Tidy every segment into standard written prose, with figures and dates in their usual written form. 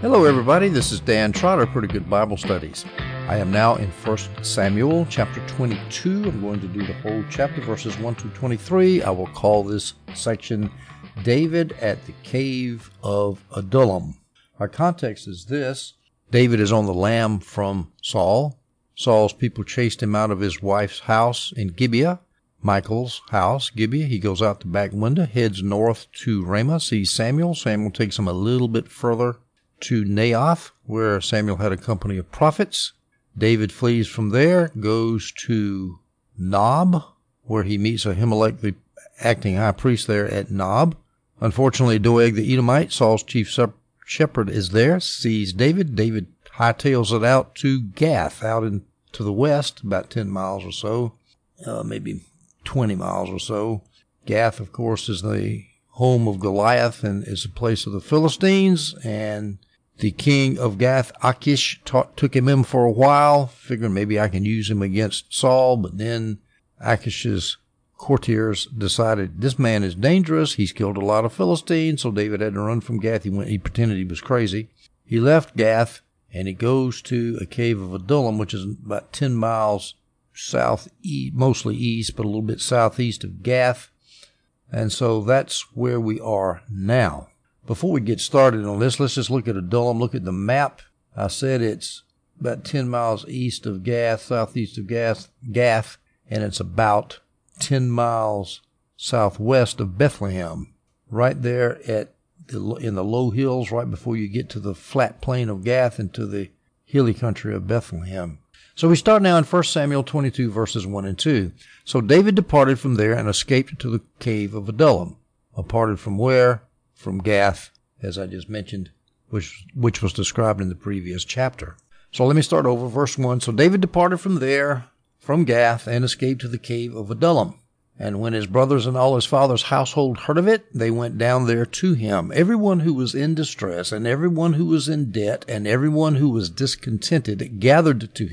Hello everybody, this is Dan Trotter, Pretty Good Bible Studies. I am now in 1 Samuel chapter 22. I'm going to do the whole chapter, verses 1 to 23. I will call this section David at the Cave of Adullam. Our context is this. David is on the lam from Saul. Saul's people chased him out of his wife's house in Gibeah. Michal's house, Gibeah. He goes out the back window, heads north to Ramah, sees Samuel. Samuel takes him a little bit further to Naioth, where Samuel had a company of prophets. David flees from there, goes to Nob, where he meets Ahimelech, the acting high priest there at Nob. Unfortunately, Doeg the Edomite, Saul's chief shepherd, is there, sees David. David hightails it out to Gath, out into the west, about 10 miles or so, maybe 20 miles or so. Gath, of course, is the home of Goliath and is the place of the Philistines, and the king of Gath, Achish, took him in for a while, figuring maybe I can use him against Saul, but then Achish's courtiers decided this man is dangerous. He's killed a lot of Philistines, so David had to run from Gath. He pretended he was crazy. He left Gath, and he goes to a cave of Adullam, which is about 10 miles southeast, mostly east, but a little bit southeast of Gath. And so that's where we are now. Before we get started on this, let's just look at Adullam, look at the map. I said it's about 10 miles east of Gath, southeast of Gath, and it's about 10 miles southwest of Bethlehem, right there in the low hills, right before you get to the flat plain of Gath and to the hilly country of Bethlehem. So we start now in 1 Samuel 22, verses 1 and 2. So David departed from there and escaped to the cave of Adullam. Departed from where? From Gath, as I just mentioned, which was described in the previous chapter. So let me start over, verse 1. So David departed from there, from Gath, and escaped to the cave of Adullam. And when his brothers and all his father's household heard of it, they went down there to him. Everyone who was in distress, and everyone who was in debt, and everyone who was discontented gathered to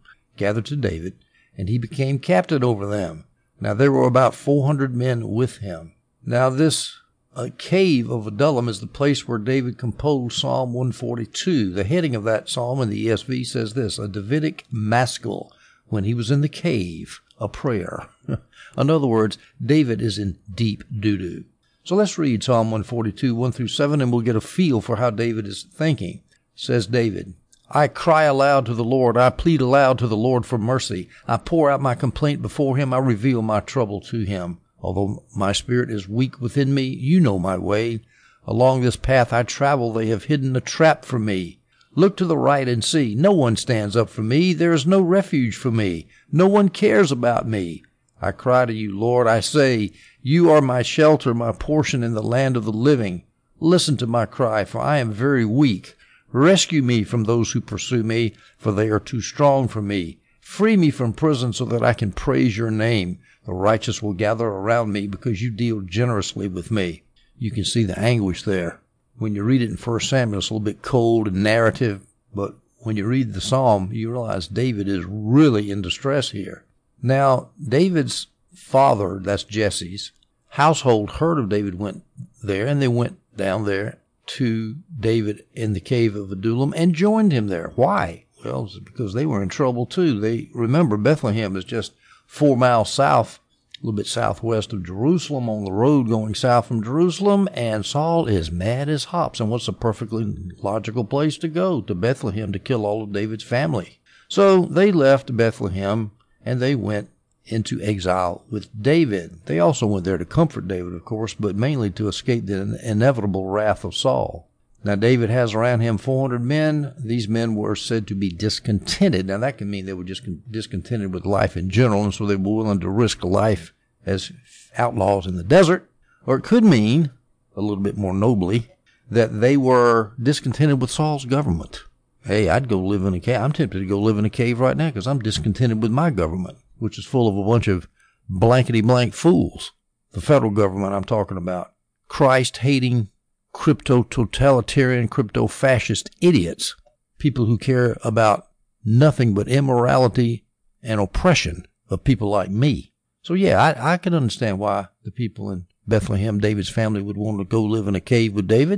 David, and he became captain over them. Now there were about 400 men with him. Now this cave of Adullam is the place where David composed Psalm 142. The heading of that psalm in the ESV says this, a Davidic maskil, when he was in the cave, a prayer. In other words, David is in deep doo-doo. So let's read Psalm 142, 1 through 7, and we'll get a feel for how David is thinking. Says David, I cry aloud to the Lord. I plead aloud to the Lord for mercy. I pour out my complaint before him. I reveal my trouble to him. Although my spirit is weak within me, you know my way. Along this path I travel, they have hidden a trap for me. Look to the right and see. No one stands up for me. There is no refuge for me. No one cares about me. I cry to you, Lord. I say, you are my shelter, my portion in the land of the living. Listen to my cry, for I am very weak. Rescue me from those who pursue me, for they are too strong for me. Free me from prison so that I can praise your name. The righteous will gather around me because you deal generously with me. You can see the anguish there. When you read it in 1 Samuel, it's a little bit cold and narrative, but when you read the psalm, you realize David is really in distress here. Now, David's father, that's Jesse's, household heard of David went there, and they went down there to David in the cave of Adullam and joined him there. Why? Well, it's because they were in trouble too. Remember, Bethlehem is just 4 miles south, a little bit southwest of Jerusalem, on the road going south from Jerusalem, and Saul is mad as hops. And what's a perfectly logical place to go? To Bethlehem to kill all of David's family. So they left Bethlehem and they went into exile with David. They also went there to comfort David, of course, but mainly to escape the inevitable wrath of Saul. Now, David has around him 400 men. These men were said to be discontented. Now, that can mean they were just discontented with life in general, and so they were willing to risk life as outlaws in the desert. Or it could mean, a little bit more nobly, that they were discontented with Saul's government. Hey, I'd go live in a cave. I'm tempted to go live in a cave right now because I'm discontented with my government, which is full of a bunch of blankety-blank fools. The federal government I'm talking about. Christ-hating, crypto-totalitarian, crypto-fascist idiots. People who care about nothing but immorality and oppression of people like me. So yeah, I can understand why the people in Bethlehem, David's family, would want to go live in a cave with David.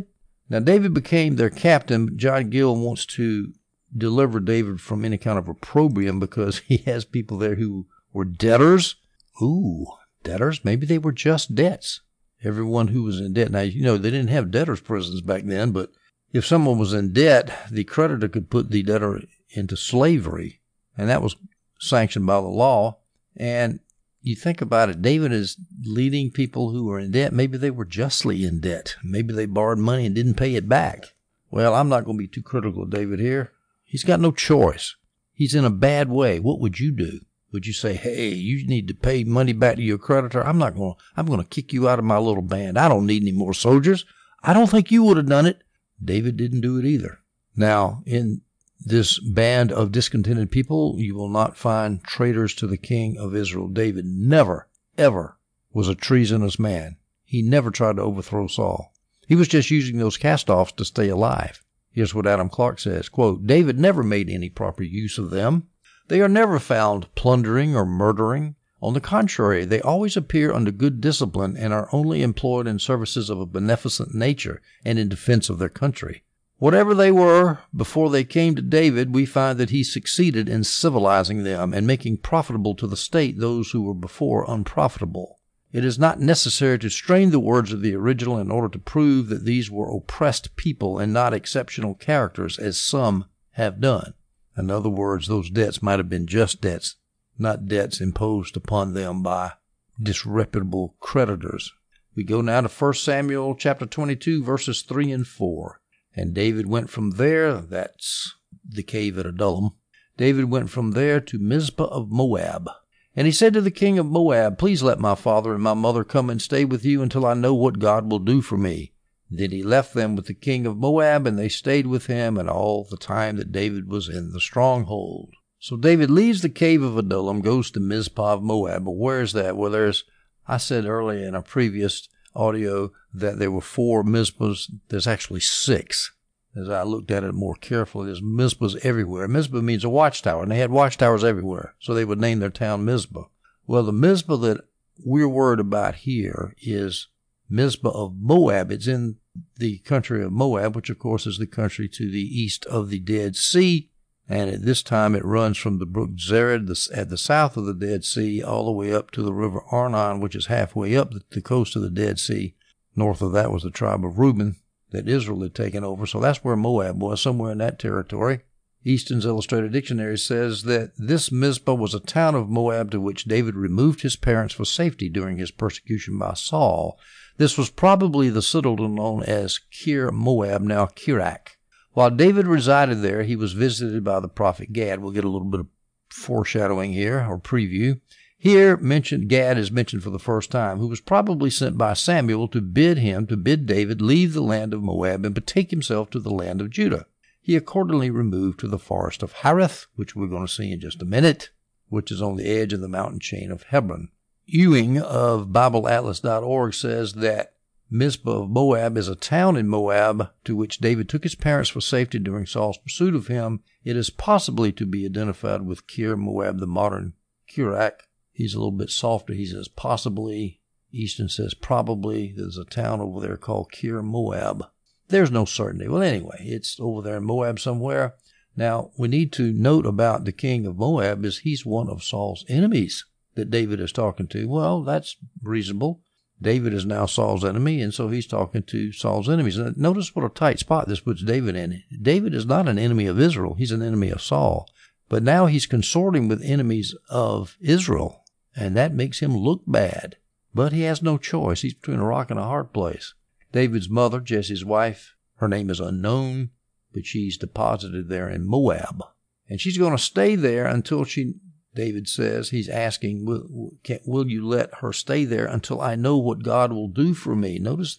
Now, David became their captain. John Gill wants to deliver David from any kind of opprobrium because he has people there who were debtors. Ooh, debtors? Maybe they were just debts. Everyone who was in debt. Now, they didn't have debtors' prisons back then, but if someone was in debt, the creditor could put the debtor into slavery, and that was sanctioned by the law. And you think about it, David is leading people who are in debt. Maybe they were justly in debt. Maybe they borrowed money and didn't pay it back. Well, I'm not going to be too critical of David here. He's got no choice. He's in a bad way. What would you do? Would you say, hey, you need to pay money back to your creditor? I'm going to kick you out of my little band. I don't need any more soldiers. I don't think you would have done it. David didn't do it either. Now, in this band of discontented people, you will not find traitors to the king of Israel. David never, ever was a treasonous man. He never tried to overthrow Saul. He was just using those cast-offs to stay alive. Here's what Adam Clark says, quote, David never made any proper use of them. They are never found plundering or murdering. On the contrary, they always appear under good discipline and are only employed in services of a beneficent nature and in defense of their country. Whatever they were before they came to David, we find that he succeeded in civilizing them and making profitable to the state those who were before unprofitable. It is not necessary to strain the words of the original in order to prove that these were oppressed people and not exceptional characters, as some have done. In other words, those debts might have been just debts, not debts imposed upon them by disreputable creditors. We go now to 1 Samuel chapter 22, verses 3 and 4. And David went from there, that's the cave at Adullam. David went from there to Mizpah of Moab. And he said to the king of Moab, please let my father and my mother come and stay with you until I know what God will do for me. Then he left them with the king of Moab, and they stayed with him and all the time that David was in the stronghold. So David leaves the cave of Adullam, goes to Mizpah of Moab. But where is that? Well, I said earlier in a previous audio that there were 4 Mizpahs. There's actually 6. As I looked at it more carefully, there's Mizpahs everywhere. Mizpah means a watchtower, and they had watchtowers everywhere, so they would name their town Mizpah. Well, the Mizpah that we're worried about here is Mizpah of Moab. It's in the country of Moab, which of course is the country to the east of the Dead Sea. And at this time it runs from the brook Zered at the south of the Dead Sea all the way up to the river Arnon, which is halfway up the coast of the Dead Sea. North of that was the tribe of Reuben that Israel had taken over. So that's where Moab was, somewhere in that territory. Easton's Illustrated Dictionary says that this Mizpah was a town of Moab to which David removed his parents for safety during his persecution by Saul. This was probably the citadel known as Kir Moab, now Kirak. While David resided there, he was visited by the prophet Gad. We'll get a little bit of foreshadowing here, or preview. Here, Gad is mentioned for the first time, who was probably sent by Samuel to bid David leave the land of Moab and betake himself to the land of Judah. He accordingly removed to the forest of Hareth, which we're going to see in just a minute, which is on the edge of the mountain chain of Hebron. Ewing of BibleAtlas.org says that Mizpah of Moab is a town in Moab to which David took his parents for safety during Saul's pursuit of him. It is possibly to be identified with Kir Moab, the modern Kirak. He's a little bit softer. He says possibly. Easton says probably. There's a town over there called Kir Moab. There's no certainty. Well, anyway, it's over there in Moab somewhere. Now, we need to note about the king of Moab is he's one of Saul's enemies that David is talking to. Well, that's reasonable. David is now Saul's enemy, and so he's talking to Saul's enemies. And notice what a tight spot this puts David in. David is not an enemy of Israel. He's an enemy of Saul. But now he's consorting with enemies of Israel, and that makes him look bad. But he has no choice. He's between a rock and a hard place. David's mother, Jesse's wife, her name is unknown, but she's deposited there in Moab. And she's going to stay there until David says, he's asking, will you let her stay there until I know what God will do for me? Notice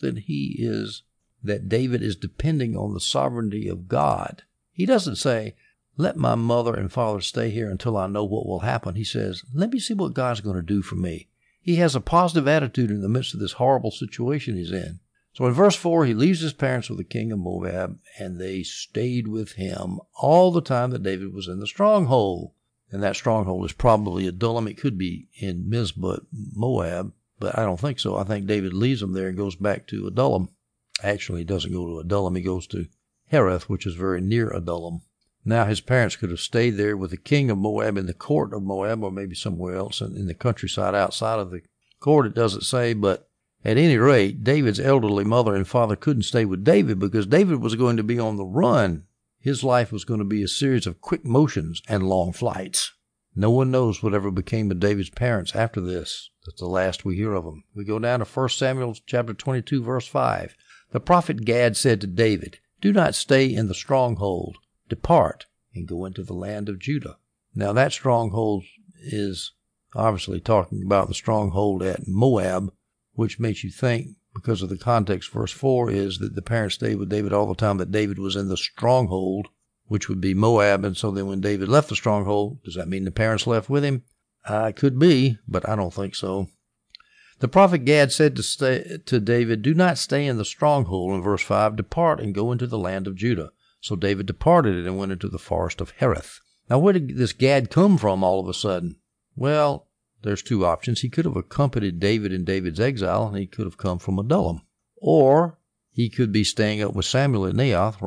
that David is depending on the sovereignty of God. He doesn't say, let my mother and father stay here until I know what will happen. He says, let me see what God's going to do for me. He has a positive attitude in the midst of this horrible situation he's in. So in verse 4, he leaves his parents with the king of Moab, and they stayed with him all the time that David was in the stronghold. And that stronghold is probably Adullam. It could be in Mizpah, Moab, but I don't think so. I think David leaves them there and goes back to Adullam. Actually, he doesn't go to Adullam. He goes to Hereth, which is very near Adullam. Now, his parents could have stayed there with the king of Moab in the court of Moab, or maybe somewhere else in the countryside outside of the court. It doesn't say, but at any rate, David's elderly mother and father couldn't stay with David because David was going to be on the run. His life was going to be a series of quick motions and long flights. No one knows whatever became of David's parents after this. That's the last we hear of them. We go down to 1 Samuel chapter 22, verse 5. The prophet Gad said to David, "Do not stay in the stronghold. Depart and go into the land of Judah." Now that stronghold is obviously talking about the stronghold at Moab, which makes you think, because of the context, verse 4 is that the parents stayed with David all the time, that David was in the stronghold, which would be Moab. And so then when David left the stronghold, does that mean the parents left with him? It could be, but I don't think so. The prophet Gad said to David, "Do not stay in the stronghold," in verse 5, "Depart and go into the land of Judah." So David departed and went into the forest of Hereth. Now, where did this Gad come from all of a sudden? Well, there's two options. He could have accompanied David in David's exile, and he could have come from Adullam. Or he could be staying up with Samuel at Naioth,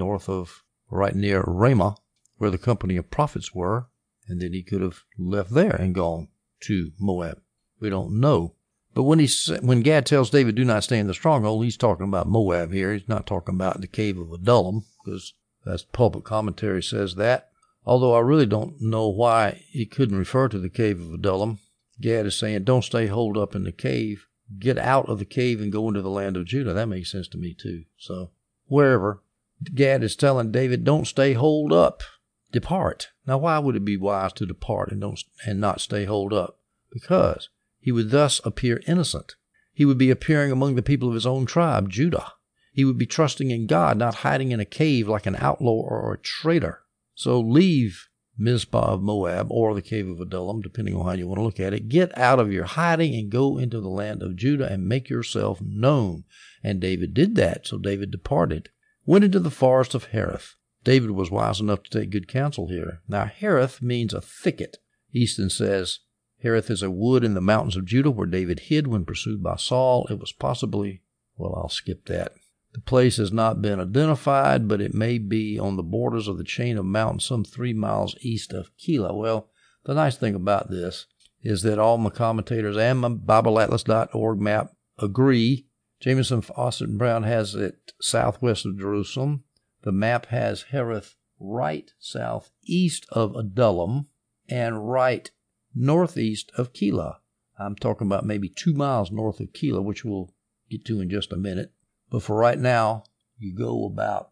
right near Ramah, where the company of prophets were, and then he could have left there and gone to Moab. We don't know. But when Gad tells David, "Do not stay in the stronghold," he's talking about Moab here. He's not talking about the cave of Adullam, because that's pulpit commentary says that. Although I really don't know why he couldn't refer to the cave of Adullam. Gad is saying, don't stay holed up in the cave. Get out of the cave and go into the land of Judah. That makes sense to me too. So wherever, Gad is telling David, don't stay holed up. Depart. Now, why would it be wise to depart and not stay holed up? Because he would thus appear innocent. He would be appearing among the people of his own tribe, Judah. He would be trusting in God, not hiding in a cave like an outlaw or a traitor. So leave Mizpah of Moab or the cave of Adullam, depending on how you want to look at it. Get out of your hiding and go into the land of Judah and make yourself known. And David did that. So David departed, went into the forest of Hereth. David was wise enough to take good counsel here. Now, Hereth means a thicket. Easton says, Hereth is a wood in the mountains of Judah where David hid when pursued by Saul. It was possibly, I'll skip that. The place has not been identified, but it may be on the borders of the chain of mountains some 3 miles east of Keilah. Well, the nice thing about this is that all my commentators and my BibleAtlas.org map agree. Jamieson, Fawcett, and Brown has it southwest of Jerusalem. The map has Hereth right southeast of Adullam and right northeast of Keilah. I'm talking about maybe 2 miles north of Keilah, which we'll get to in just a minute. But for right now, you go about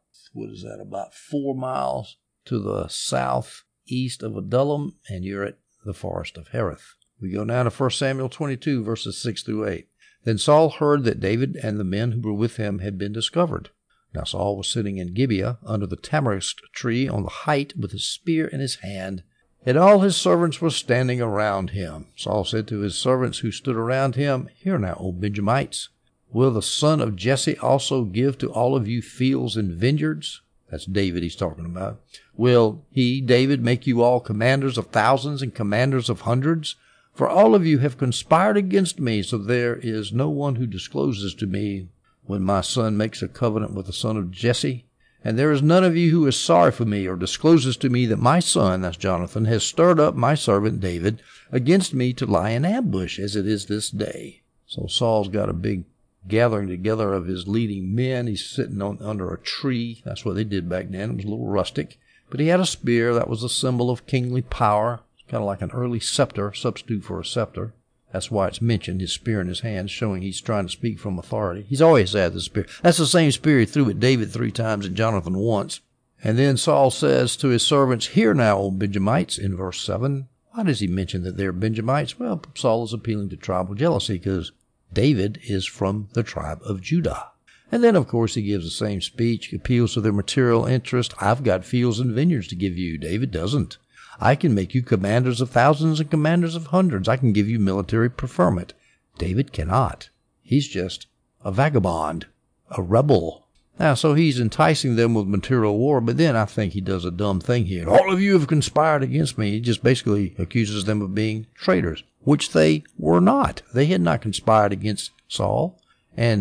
4 miles to the southeast of Adullam, and you're at the forest of Hereth. We go now to 1 Samuel 22, verses 6 through 8. Then Saul heard that David and the men who were with him had been discovered. Now Saul was sitting in Gibeah under the tamarisk tree on the height with his spear in his hand, and all his servants were standing around him. Saul said to his servants who stood around him, Hear now, O Benjamites, will the son of Jesse also give to all of you fields and vineyards? That's David he's talking about. Will he, David, make you all commanders of thousands and commanders of hundreds? For all of you have conspired against me, so there is no one who discloses to me when my son makes a covenant with the son of Jesse. And there is none of you who is sorry for me or discloses to me that my son, that's Jonathan, has stirred up my servant David against me to lie in ambush, as it is this day. So Saul's got a big gathering together of his leading men. He's sitting under a tree. That's what they did back then. It was a little rustic. But he had a spear. That was a symbol of kingly power. Kind of like an early scepter, substitute for a scepter. That's why it's mentioned, his spear in his hand, showing he's trying to speak from authority. He's always had the spear. That's the same spear he threw at David 3 times and Jonathan once. And then Saul says to his servants, Hear now, O Benjamites, in verse 7. Why does he mention that they're Benjamites? Well, Saul is appealing to tribal jealousy because David is from the tribe of Judah. And then, of course, he gives the same speech, appeals to their material interest. I've got fields and vineyards to give you. David doesn't. I can make you commanders of thousands and commanders of hundreds. I can give you military preferment. David cannot. He's just a vagabond, a rebel. Now, so he's enticing them with material war, but then I think he does a dumb thing here. All of you have conspired against me. He just basically accuses them of being traitors, which they were not. They had not conspired against Saul. And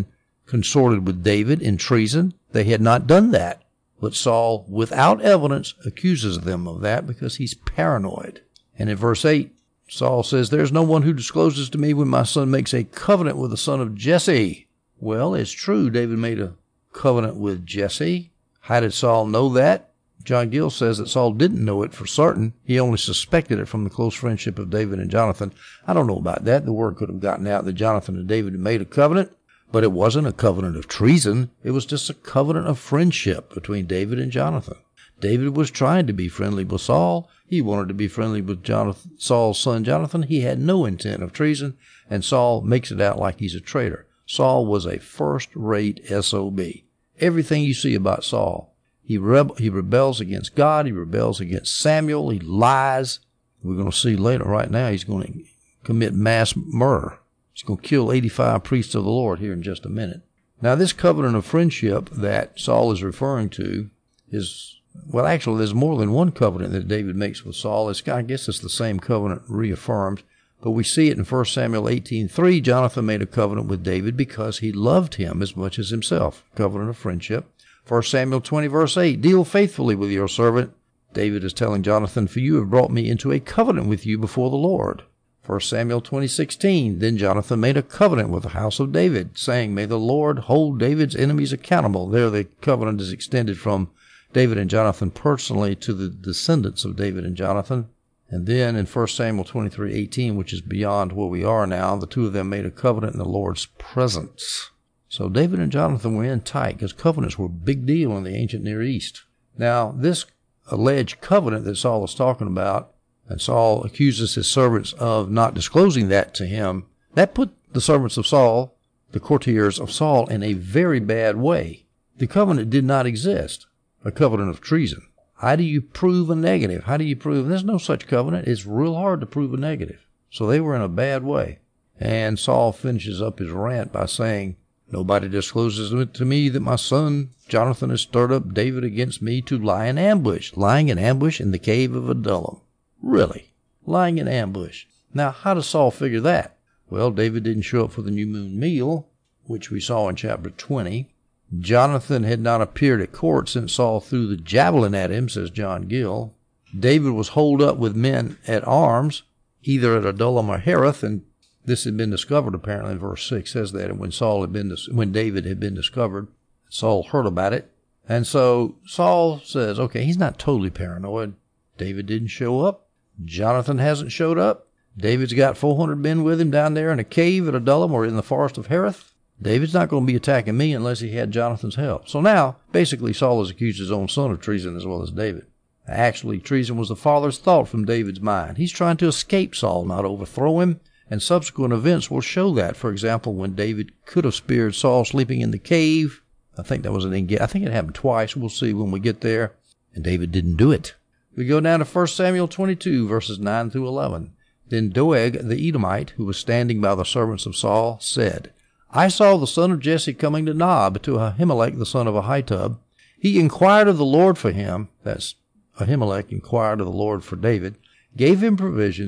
consorted with David in treason. They had not done that. But Saul, without evidence, accuses them of that because he's paranoid. And in verse 8, Saul says, "There's no one who discloses to me when my son makes a covenant with the son of Jesse." Well, it's true, David made a covenant with Jesse. How did Saul know that? John Gill says that Saul didn't know it for certain. He only suspected it from the close friendship of David and Jonathan. I don't know about that. The word could have gotten out that Jonathan and David had made a covenant, but it wasn't a covenant of treason. It was just a covenant of friendship between David and Jonathan. David was trying to be friendly with Saul. He wanted to be friendly with Saul's son Jonathan. He had no intent of treason, and Saul makes it out like he's a traitor. Saul was a first-rate SOB. Everything you see about Saul, he rebels against God. He rebels against Samuel. He lies. We're going to see later, right now, he's going to commit mass murder. He's going to kill 85 priests of the Lord here in just a minute. Now, this covenant of friendship that Saul is referring to is, well, actually, there's more than one covenant that David makes with Saul. I guess it's the same covenant reaffirmed. But we see it in 1 Samuel 18:3. Jonathan made a covenant with David because he loved him as much as himself. Covenant of friendship. 1 Samuel 20, verse 8. "Deal faithfully with your servant." David is telling Jonathan, "For you have brought me into a covenant with you before the Lord." 1 Samuel 20:16. "Then Jonathan made a covenant with the house of David, saying, May the Lord hold David's enemies accountable." There the covenant is extended from David and Jonathan personally to the descendants of David and Jonathan. And then in 1 Samuel 23:18, which is beyond where we are now, the two of them made a covenant in the Lord's presence. So David and Jonathan were in tight because covenants were a big deal in the ancient Near East. Now, this alleged covenant that Saul is talking about, and Saul accuses his servants of not disclosing that to him, that put the servants of Saul, the courtiers of Saul, in a very bad way. The covenant did not exist, a covenant of treason. How do you prove a negative? How do you prove? There's no such covenant. It's real hard to prove a negative. So they were in a bad way. And Saul finishes up his rant by saying, "Nobody discloses to me that my son Jonathan has stirred up David against me to lie in ambush." Lying in ambush in the cave of Adullam. Really? Lying in ambush. Now, how does Saul figure that? Well, David didn't show up for the new moon meal, which we saw in chapter 20. Jonathan had not appeared at court since Saul threw the javelin at him, says John Gill. David was holed up with men at arms, either at Adullam or Hereth, and this had been discovered apparently in verse 6 says that. And when David had been discovered, Saul heard about it. And so Saul says, okay, he's not totally paranoid. David didn't show up. Jonathan hasn't showed up. David's got 400 men with him down there in a cave at Adullam or in the forest of Hereth. David's not going to be attacking me unless he had Jonathan's help. So now, basically, Saul has accused his own son of treason as well as David. Actually, treason was the father's thought from David's mind. He's trying to escape Saul, not overthrow him, and subsequent events will show that. For example, when David could have spared Saul sleeping in the cave, I think it happened twice. We'll see when we get there. And David didn't do it. We go down to 1 Samuel 22, verses 9 through 11. "Then Doeg the Edomite, who was standing by the servants of Saul, said, I saw the son of Jesse coming to Nob, to Ahimelech the son of Ahitub. He inquired of the Lord for him," that's Ahimelech inquired of the Lord for David, "gave David provisions,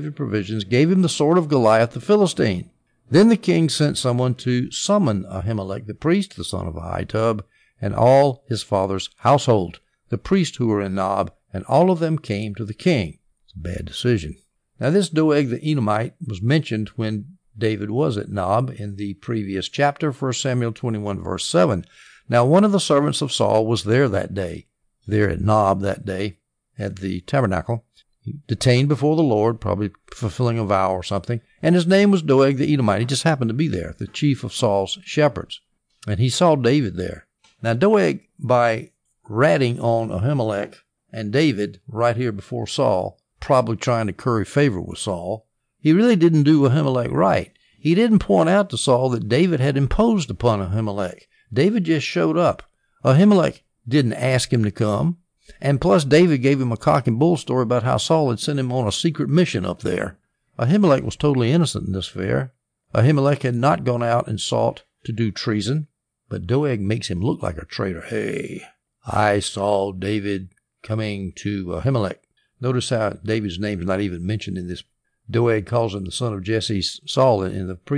gave him the sword of Goliath the Philistine. Then the king sent someone to summon Ahimelech the priest, the son of Ahitub, and all his father's household, the priests who were in Nob, and all of them came to the king." It's a bad decision. Now this Doeg the Edomite was mentioned when David was at Nob in the previous chapter, 1 Samuel 21, verse 7. Now one of the servants of Saul was there that day, there at Nob that day, at the tabernacle, detained before the Lord, probably fulfilling a vow or something, and his name was Doeg the Edomite. He just happened to be there, the chief of Saul's shepherds, and he saw David there. Now Doeg, by ratting on Ahimelech and David right here before Saul, probably trying to curry favor with Saul, he really didn't do Ahimelech right. He didn't point out to Saul that David had imposed upon Ahimelech. David just showed up. Ahimelech didn't ask him to come. And plus, David gave him a cock and bull story about how Saul had sent him on a secret mission up there. Ahimelech was totally innocent in this affair. Ahimelech had not gone out and sought to do treason, but Doeg makes him look like a traitor. Hey, I saw David coming to Ahimelech. Notice how David's name is not even mentioned in this. Doeg calls him the son of Jesse, Saul, in the previous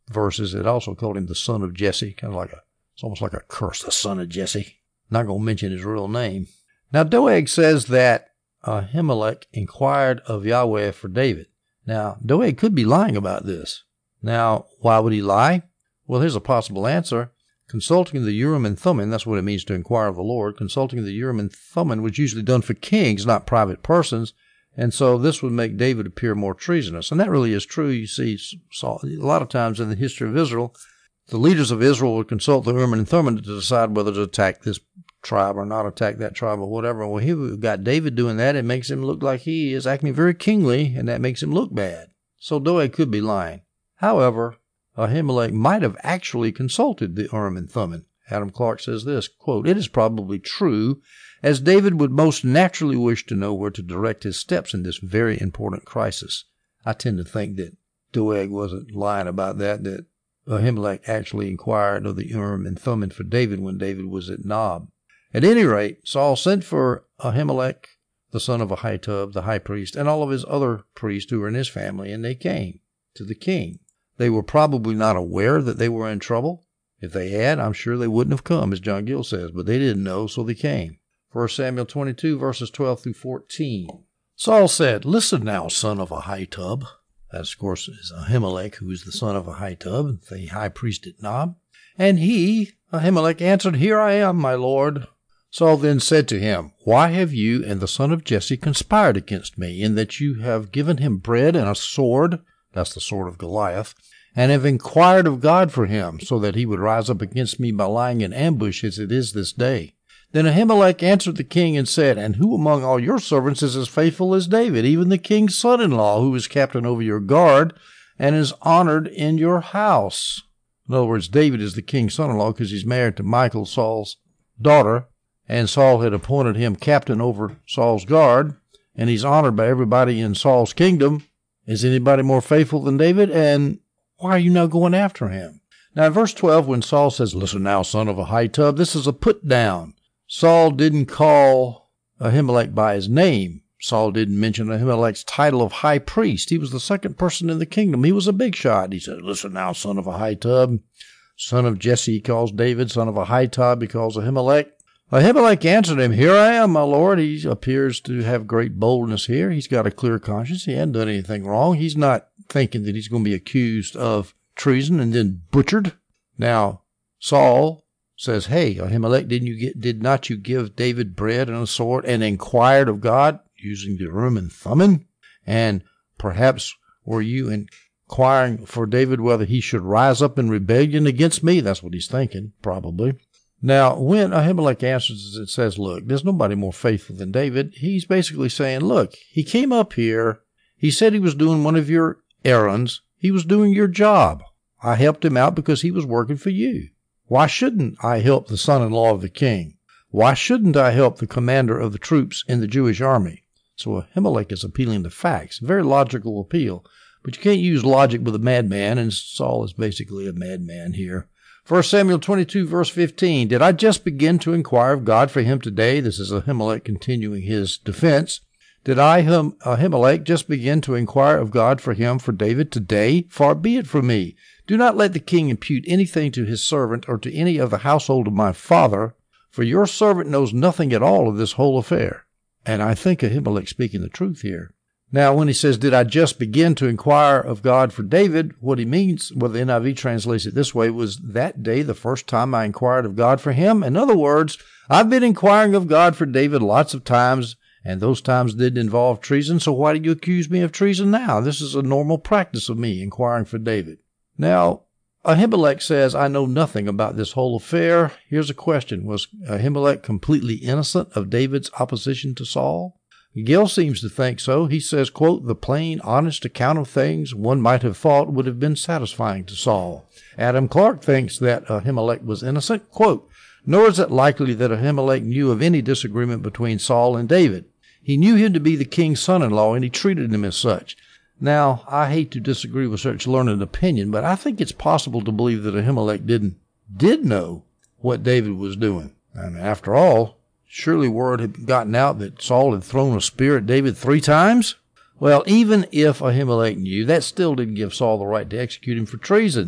verses, it also called him the son of Jesse, it's almost like a curse, the son of Jesse. Not going to mention his real name. Now, Doeg says that Ahimelech inquired of Yahweh for David. Now, Doeg could be lying about this. Now, why would he lie? Well, here's a possible answer. Consulting the Urim and Thummim, that's what it means to inquire of the Lord. Consulting the Urim and Thummim was usually done for kings, not private persons. And so this would make David appear more treasonous. And that really is true. You see, a lot of times in the history of Israel, the leaders of Israel would consult the Urim and Thummim to decide whether to attack this tribe or not attack that tribe or whatever. Well, here we've got David doing that. It makes him look like he is acting very kingly, and that makes him look bad. So Doeg could be lying. However, Ahimelech might have actually consulted the Urim and Thummim. Adam Clark says this, quote, "It is probably true, as David would most naturally wish to know where to direct his steps in this very important crisis." I tend to think that Doeg wasn't lying about that Ahimelech actually inquired of the Urim and Thummim for David when David was at Nob. At any rate, Saul sent for Ahimelech, the son of Ahitub, the high priest, and all of his other priests who were in his family, and they came to the king. They were probably not aware that they were in trouble. If they had, I'm sure they wouldn't have come, as John Gill says, but they didn't know, so they came. 1 Samuel 22, verses 12 through 14. Saul said, "Listen now, son of Ahitub." That, of course, is Ahimelech, who is the son of Ahitub, the high priest at Nob. And he, Ahimelech, answered, "Here I am, my lord." Saul then said to him, "Why have you and the son of Jesse conspired against me, in that you have given him bread and a sword," that's the sword of Goliath, "and have inquired of God for him, so that he would rise up against me by lying in ambush as it is this day?" Then Ahimelech answered the king and said, "And who among all your servants is as faithful as David, even the king's son-in-law, who is captain over your guard and is honored in your house?" In other words, David is the king's son-in-law because he's married to Michal, Saul's daughter, and Saul had appointed him captain over Saul's guard, and he's honored by everybody in Saul's kingdom. Is anybody more faithful than David? And why are you now going after him? Now, in verse 12, when Saul says, "Listen now, son of Ahitub," this is a put down. Saul didn't call Ahimelech by his name. Saul didn't mention Ahimelech's title of high priest. He was the second person in the kingdom. He was a big shot. He said, "Listen now, son of Ahitub." Son of Jesse, he calls David. Son of Ahitub, he calls Ahimelech. Ahimelech answered him, "Here I am, my lord." He appears to have great boldness here. He's got a clear conscience. He hadn't done anything wrong. He's not thinking that he's going to be accused of treason and then butchered. Now, Saul says, "Hey, Ahimelech, did not you give David bread and a sword and inquired of God using the Urim and Thummim? And perhaps were you inquiring for David whether he should rise up in rebellion against me?" That's what he's thinking, probably. Now, when Ahimelech answers, it says, look, there's nobody more faithful than David. He's basically saying, look, he came up here. He said he was doing one of your errands. He was doing your job. I helped him out because he was working for you. Why shouldn't I help the son-in-law of the king? Why shouldn't I help the commander of the troops in the Jewish army? So Ahimelech is appealing to facts. Very logical appeal. But you can't use logic with a madman, and Saul is basically a madman here. 1 Samuel 22, verse 15, "Did I just begin to inquire of God for him today?" This is Ahimelech continuing his defense. "Did I, Ahimelech, just begin to inquire of God for him for David today? Far be it from me. Do not let the king impute anything to his servant or to any of the household of my father, for your servant knows nothing at all of this whole affair." And I think Ahimelech speaking the truth here. Now, when he says, "Did I just begin to inquire of God for David?" what he means, well, the NIV translates it this way, was that day the first time I inquired of God for him. In other words, I've been inquiring of God for David lots of times, and those times didn't involve treason, so why do you accuse me of treason now? This is a normal practice of me, inquiring for David. Now, Ahimelech says, "I know nothing about this whole affair." Here's a question. Was Ahimelech completely innocent of David's opposition to Saul? Gill seems to think so. He says, quote, "The plain, honest account of things one might have thought would have been satisfying to Saul." Adam Clark thinks that Ahimelech was innocent. Quote, "Nor is it likely that Ahimelech knew of any disagreement between Saul and David. He knew him to be the king's son-in-law, and he treated him as such." Now, I hate to disagree with such learned opinion, but I think it's possible to believe that Ahimelech did know what David was doing. And after all, surely word had gotten out that Saul had thrown a spear at David 3 times? Well, even if Ahimelech knew, that still didn't give Saul the right to execute him for treason.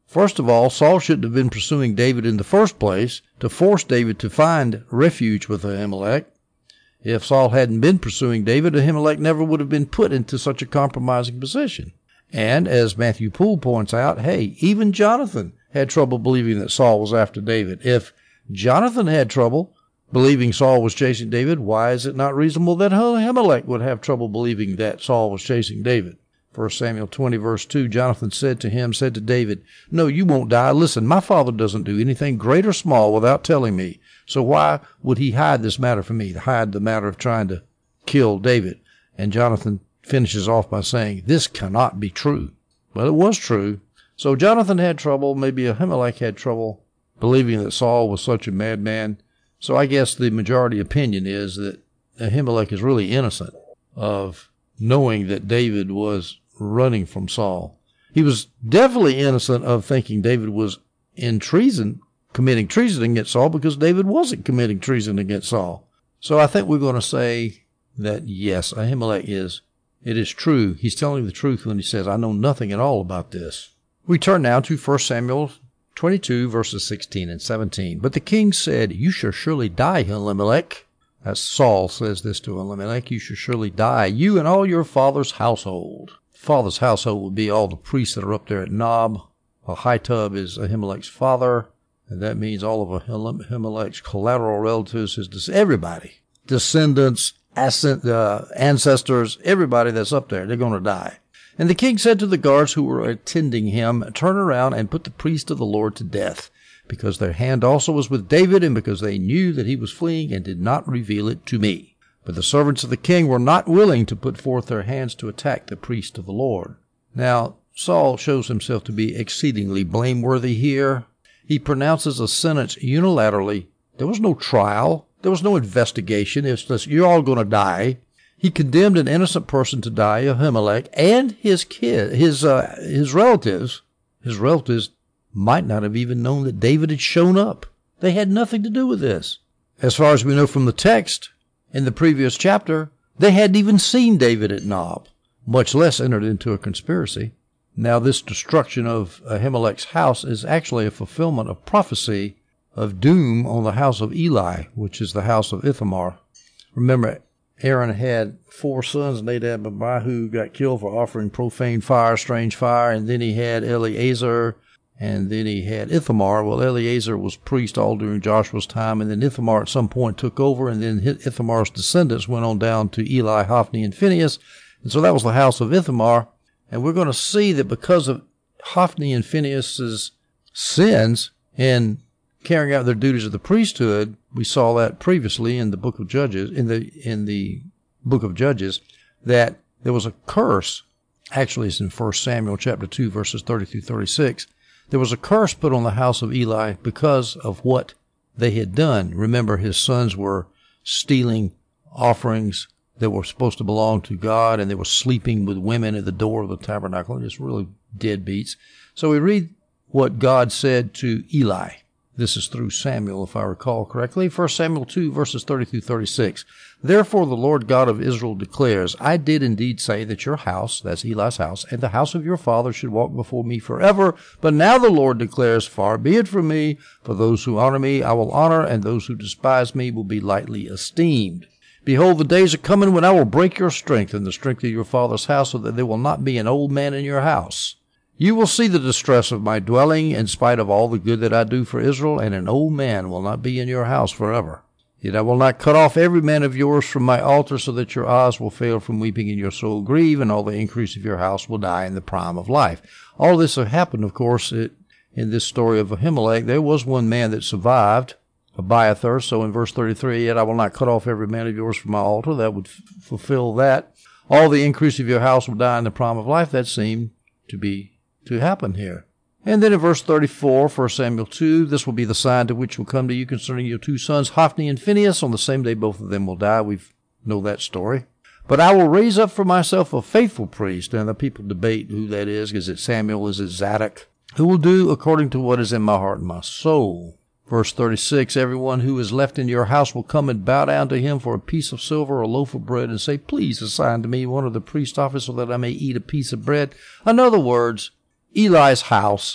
First of all, Saul shouldn't have been pursuing David in the first place to force David to find refuge with Ahimelech. If Saul hadn't been pursuing David, Ahimelech never would have been put into such a compromising position. And as Matthew Poole points out, hey, even Jonathan had trouble believing that Saul was after David. If Jonathan had trouble believing Saul was chasing David, why is it not reasonable that Ahimelech would have trouble believing that Saul was chasing David? 1 Samuel 20, verse 2, Jonathan said to David, "No, you won't die. Listen, my father doesn't do anything great or small without telling me. So why would he hide this matter from me, hide the matter of trying to kill David?" And Jonathan finishes off by saying, "This cannot be true." Well, it was true. So Jonathan had trouble. Maybe Ahimelech had trouble believing that Saul was such a madman. So I guess the majority opinion is that Ahimelech is really innocent of knowing that David was running from Saul. He was definitely innocent of thinking David was in treason, committing treason against Saul, because David wasn't committing treason against Saul. So I think we're going to say that, yes, Ahimelech it is true. He's telling the truth when he says, "I know nothing at all about this." We turn now to 1 Samuel 22, verses 16 and 17. But the king said, "You shall surely die, Elimelech." As Saul says this to Elimelech, "You shall surely die, you and all your father's household." Father's household would be all the priests that are up there at Nob. Ahitub is Ahimelech's father, and that means all of Ahimelech's collateral relatives, everybody, descendants, ancestors, everybody that's up there, they're going to die. And the king said to the guards who were attending him, "Turn around and put the priest of the Lord to death, because their hand also was with David, and because they knew that he was fleeing and did not reveal it to me." But the servants of the king were not willing to put forth their hands to attack the priest of the Lord. Now, Saul shows himself to be exceedingly blameworthy here. He pronounces a sentence unilaterally. There was no trial. There was no investigation. It's just, "You're all going to die." He condemned an innocent person to die, Ahimelech, and his relatives. His relatives might not have even known that David had shown up. They had nothing to do with this. As far as we know from the text, in the previous chapter, they hadn't even seen David at Nob, much less entered into a conspiracy. Now, this destruction of Ahimelech's house is actually a fulfillment of prophecy of doom on the house of Eli, which is the house of Ithamar. Remember, Aaron had 4 sons, Nadab and Abihu, got killed for offering profane fire, strange fire, and then he had Eleazar, and then he had Ithamar. Well, Eleazar was priest all during Joshua's time, and then Ithamar at some point took over, and then Ithamar's descendants went on down to Eli, Hophni, and Phinehas, and so that was the house of Ithamar. And we're going to see that because of Hophni and Phinehas's sins in carrying out their duties of the priesthood, we saw that previously in the book of Judges, in the book of Judges, that there was a curse. Actually, it's in 1 Samuel chapter 2, verses 30 through 36. There was a curse put on the house of Eli because of what they had done. Remember, his sons were stealing offerings that were supposed to belong to God, and they were sleeping with women at the door of the tabernacle. Just really deadbeats. So we read what God said to Eli. This is through Samuel, if I recall correctly. 1 Samuel 2, verses 30 through 36. "Therefore the Lord God of Israel declares, I did indeed say that your house," that's Eli's house, "and the house of your father should walk before me forever. But now the Lord declares, far be it from me, for those who honor me I will honor, and those who despise me will be lightly esteemed. Behold, the days are coming when I will break your strength and the strength of your father's house, so that there will not be an old man in your house. You will see the distress of my dwelling, in spite of all the good that I do for Israel, and an old man will not be in your house forever. Yet I will not cut off every man of yours from my altar, so that your eyes will fail from weeping and your soul grieve, and all the increase of your house will die in the prime of life." All this happened, of course, in this story of Ahimelech. There was one man that survived, Abiathar. So in verse 33, "Yet I will not cut off every man of yours from my altar." That would fulfill that. All the increase of your house will die in the prime of life. That seemed to happen here. And then in verse 34, 1 Samuel 2, "This will be the sign to which will come to you concerning your 2 sons, Hophni and Phinehas. On the same day both of them will die." We know that story. "But I will raise up for myself a faithful priest." And the people debate who that is. Is it Samuel? Is it Zadok? "Who will do according to what is in my heart and my soul." Verse 36, "Everyone who is left in your house will come and bow down to him for a piece of silver or a loaf of bread, and say, 'Please assign to me one of the priest's office, so that I may eat a piece of bread.'" In other words, Eli's house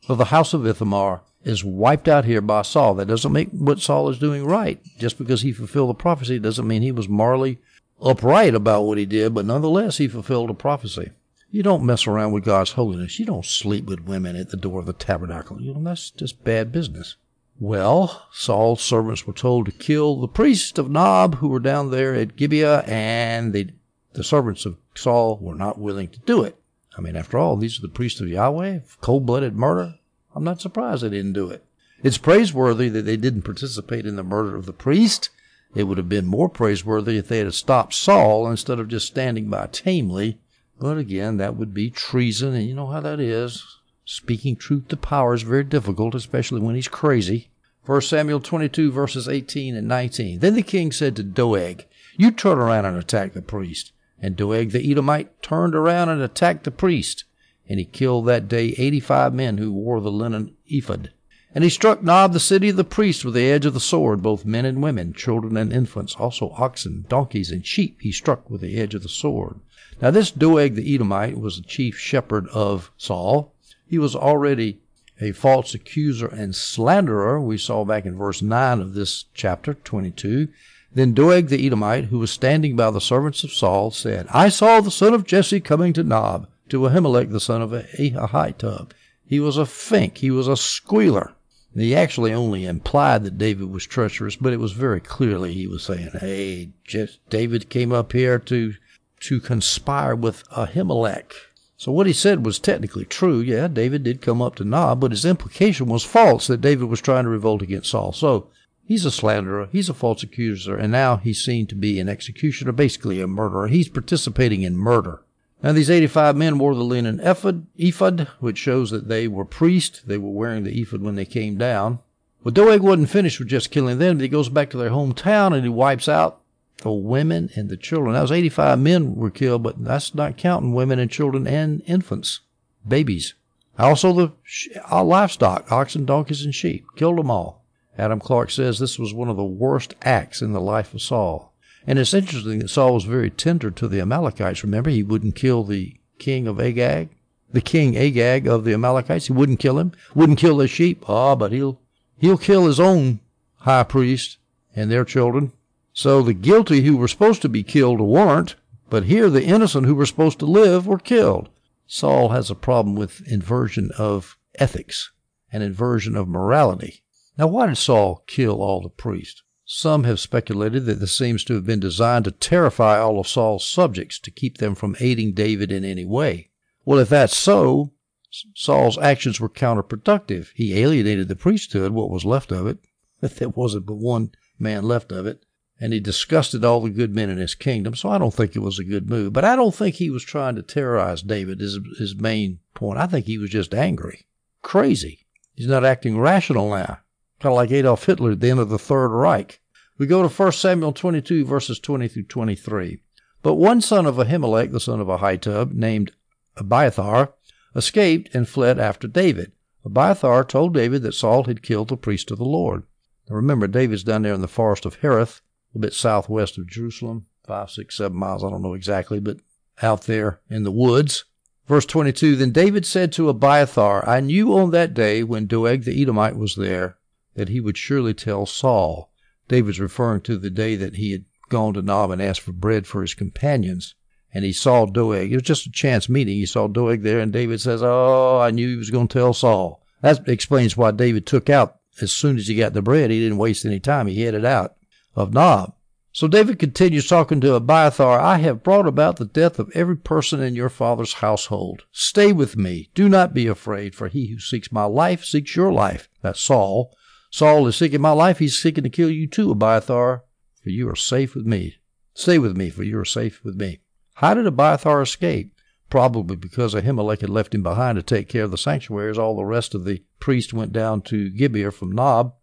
of the house of Ithamar is wiped out here by Saul. That doesn't make what Saul is doing right. Just because he fulfilled the prophecy doesn't mean he was morally upright about what he did, but nonetheless he fulfilled a prophecy. You don't mess around with God's holiness. You don't sleep with women at the door of the tabernacle. That's just bad business. Well, Saul's servants were told to kill the priests of Nob who were down there at Gibeah, and the servants of Saul were not willing to do it. I mean, after all, these are the priests of Yahweh, cold-blooded murder. I'm not surprised they didn't do it. It's praiseworthy that they didn't participate in the murder of the priest. It would have been more praiseworthy if they had stopped Saul instead of just standing by tamely. But again, that would be treason, and you know how that is. Speaking truth to power is very difficult, especially when he's crazy. 1 Samuel 22, verses 18 and 19. Then the king said to Doeg, "You turn around and attack the priest." And Doeg the Edomite turned around and attacked the priest. And he killed that day 85 men who wore the linen ephod. And he struck Nob, the city of the priests, with the edge of the sword, both men and women, children and infants, also oxen, donkeys, and sheep he struck with the edge of the sword. Now this Doeg the Edomite was the chief shepherd of Saul. He was already a false accuser and slanderer. We saw back in verse 9 of this chapter 22. Then Doeg the Edomite, who was standing by the servants of Saul, said, "I saw the son of Jesse coming to Nob, to Ahimelech the son of Ahitub. He was a fink. He was a squealer." And he actually only implied that David was treacherous, but it was very clearly he was saying, hey, David came up here to conspire with Ahimelech. So what he said was technically true. Yeah, David did come up to Nob, but his implication was false, that David was trying to revolt against Saul. So he's a slanderer, he's a false accuser, and now he's seen to be an executioner, basically a murderer. He's participating in murder. Now these 85 men wore the linen ephod, which shows that they were priests. They were wearing the ephod when they came down. Well, Doeg wasn't finished with just killing them. He goes back to their hometown and he wipes out the women and the children. Now, those 85 men were killed, but that's not counting women and children and infants, babies. Also the livestock, oxen, donkeys, and sheep. Killed them all. Adam Clarke says this was one of the worst acts in the life of Saul. And it's interesting that Saul was very tender to the Amalekites. Remember, he wouldn't kill the king of Agag, the king Agag of the Amalekites. He wouldn't kill him, wouldn't kill their sheep. But he'll kill his own high priest and their children. So the guilty who were supposed to be killed weren't, but here the innocent who were supposed to live were killed. Saul has a problem with inversion of ethics and inversion of morality. Now, why did Saul kill all the priests? Some have speculated that this seems to have been designed to terrify all of Saul's subjects, to keep them from aiding David in any way. Well, if that's so, Saul's actions were counterproductive. He alienated the priesthood, what was left of it. There wasn't but one man left of it. And he disgusted all the good men in his kingdom, so I don't think it was a good move. But I don't think he was trying to terrorize David, is his main point. I think he was just angry. Crazy. He's not acting rational now. Kind of like Adolf Hitler at the end of the Third Reich. We go to 1 Samuel 22, verses 20 through 23. But one son of Ahimelech, the son of Ahitub, named Abiathar, escaped and fled after David. Abiathar told David that Saul had killed the priest of the Lord. Now remember, David's down there in the forest of Hereth, a bit southwest of Jerusalem, 5, 6, 7 miles, I don't know exactly, but out there in the woods. Verse 22, Then David said to Abiathar, I knew on that day when Doeg the Edomite was there that he would surely tell Saul. David's referring to the day that he had gone to Nob and asked for bread for his companions, and he saw Doeg. It was just a chance meeting. He saw Doeg there, and David says, I knew he was going to tell Saul. That explains why David took out as soon as he got the bread. He didn't waste any time. He headed out of Nob. So David continues talking to Abiathar, I have brought about the death of every person in your father's household. Stay with me. Do not be afraid, for he who seeks my life seeks your life. That's Saul. Saul is seeking my life. He's seeking to kill you too, Abiathar, for you are safe with me. Stay with me, for you are safe with me. How did Abiathar escape? Probably because Ahimelech had left him behind to take care of the sanctuaries. All the rest of the priests went down to Gibeah from Nob.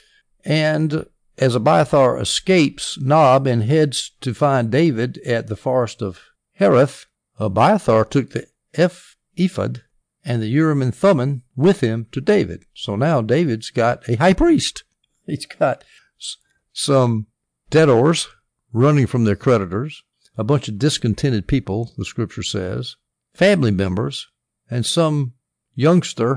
And as Abiathar escapes Nob and heads to find David at the forest of Hereth, Abiathar took the ephod and the Urim and Thummim with him to David. So now David's got a high priest. He's got some debtors running from their creditors, a bunch of discontented people, the scripture says, family members, and some youngster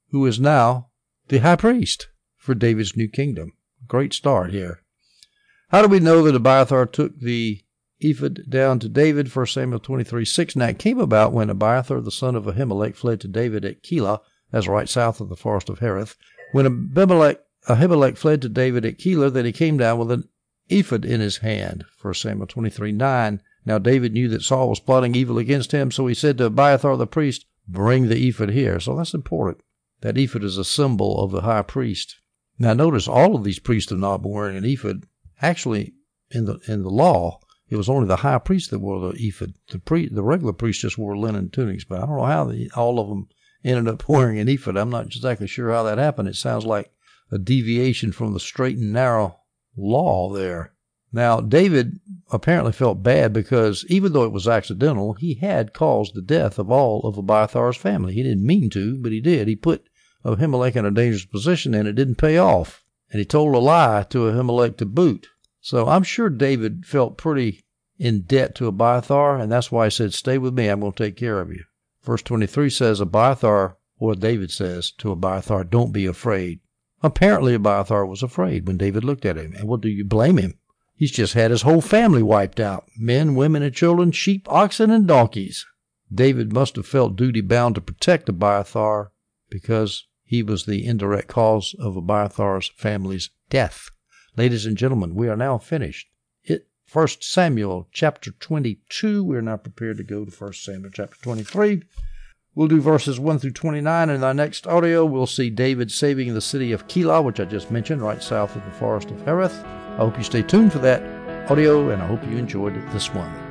who is now the high priest for David's new kingdom. Great start here. How do we know that Abiathar took the ephod down to David? 1 Samuel 23:6. Now it came about when Abiathar the son of Ahimelech fled to David at Keilah, that's right south of the forest of Hereth. When Ahimelech fled to David at Keilah, that he came down with an ephod in his hand. 1 Samuel 23:9. Now David knew that Saul was plotting evil against him, so he said to Abiathar the priest, bring the ephod here. So that's important. That ephod is a symbol of the high priest. Now notice all of these priests have not been wearing an ephod. Actually, in the law, it was only the high priest that wore the ephod. The regular priest just wore linen tunics, but I don't know how all of them ended up wearing an ephod. I'm not exactly sure how that happened. It sounds like a deviation from the straight and narrow law there. Now, David apparently felt bad because even though it was accidental, he had caused the death of all of Abiathar's family. He didn't mean to, but he did. He put Ahimelech in a dangerous position, and it didn't pay off. And he told a lie to Ahimelech to boot. So I'm sure David felt pretty in debt to Abiathar, and that's why he said, stay with me, I'm going to take care of you. Verse 23 says, David says to Abiathar, don't be afraid. Apparently Abiathar was afraid when David looked at him. And what do you blame him? He's just had his whole family wiped out. Men, women, and children, sheep, oxen, and donkeys. David must have felt duty bound to protect Abiathar because he was the indirect cause of Abiathar's family's death. Ladies and gentlemen, we are now finished. 1 Samuel chapter 22. We are now prepared to go to 1 Samuel chapter 23. We'll do verses 1 through 29. In our next audio, we'll see David saving the city of Keilah, which I just mentioned, right south of the forest of Hereth. I hope you stay tuned for that audio, and I hope you enjoyed this one.